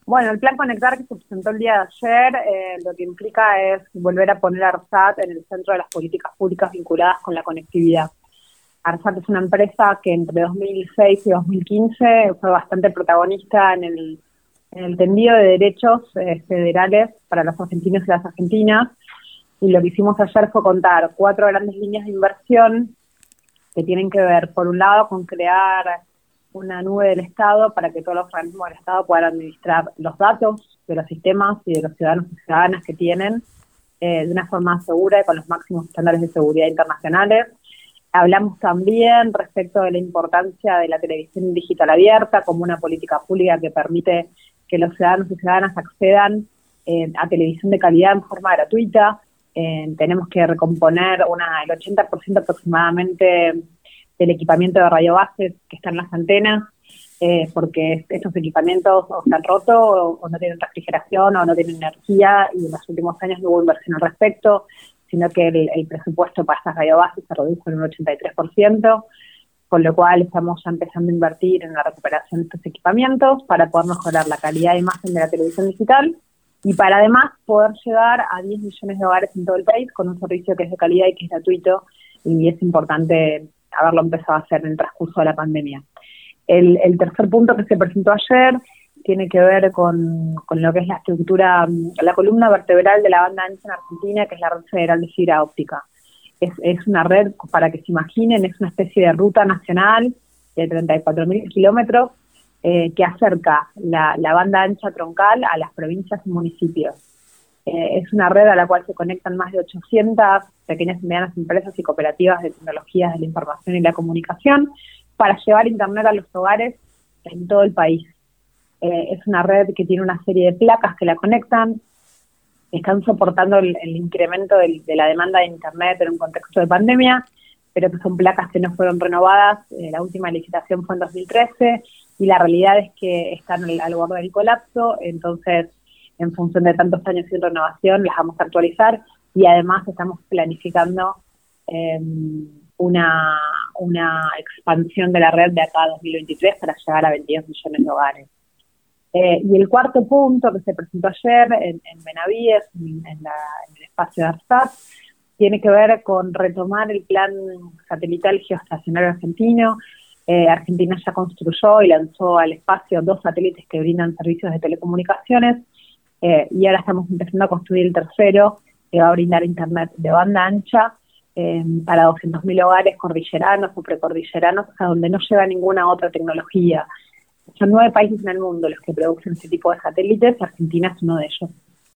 Bueno, el plan Conectar que se presentó el día de ayer, lo que implica es volver a poner a ARSAT en el centro de las políticas públicas vinculadas con la conectividad. ARSAT es una empresa que entre 2006 y 2015 fue bastante protagonista en el tendido de derechos federales para los argentinos y las argentinas, y lo que hicimos ayer fue contar 4 grandes líneas de inversión que tienen que ver, por un lado, con crear una nube del Estado para que todos los organismos del Estado puedan administrar los datos de los sistemas y de los ciudadanos y ciudadanas que tienen de una forma segura y con los máximos estándares de seguridad internacionales. Hablamos también respecto de la importancia de la televisión digital abierta como una política pública que permite que los ciudadanos y ciudadanas accedan a televisión de calidad en forma gratuita. Tenemos que recomponer el 80% aproximadamente del equipamiento de radiobases que están en las antenas, porque estos equipamientos o están rotos o no tienen refrigeración o no tienen energía, y en los últimos años no hubo inversión al respecto, sino que el presupuesto para estas radiobases se redujo en un 83%, con lo cual estamos ya empezando a invertir en la recuperación de estos equipamientos para poder mejorar la calidad de imagen de la televisión digital y para además poder llegar a 10 millones de hogares en todo el país con un servicio que es de calidad y que es gratuito, y es importante haberlo empezado a hacer en el transcurso de la pandemia. El tercer punto que se presentó ayer tiene que ver con lo que es la estructura, la columna vertebral de la banda ancha en Argentina, que es la Red Federal de Fibra Óptica. Es una red, para que se imaginen, es una especie de ruta nacional de 34.000 kilómetros que acerca la banda ancha troncal a las provincias y municipios. Es una red a la cual se conectan más de 800 pequeñas y medianas empresas y cooperativas de tecnologías de la información y la comunicación para llevar Internet a los hogares en todo el país. Es una red que tiene una serie de placas que la conectan, están soportando el incremento de la demanda de Internet en un contexto de pandemia, pero que son placas que no fueron renovadas. La última licitación fue en 2013 y la realidad es que están al borde del colapso. Entonces, en función de tantos años sin renovación, las vamos a actualizar, y además estamos planificando una expansión de la red de acá a 2023 para llegar a 22 millones de hogares. Y el cuarto punto que se presentó ayer en Benavides, en el espacio de ARSAT, tiene que ver con retomar el plan satelital geoestacionario argentino. Argentina ya construyó y lanzó al espacio 2 satélites que brindan servicios de telecomunicaciones, y ahora estamos empezando a construir el tercero, que va a brindar Internet de banda ancha para 200.000 hogares cordilleranos o precordilleranos, a donde no llega ninguna otra tecnología. Son 9 países en el mundo los que producen este tipo de satélites, Argentina es uno de ellos.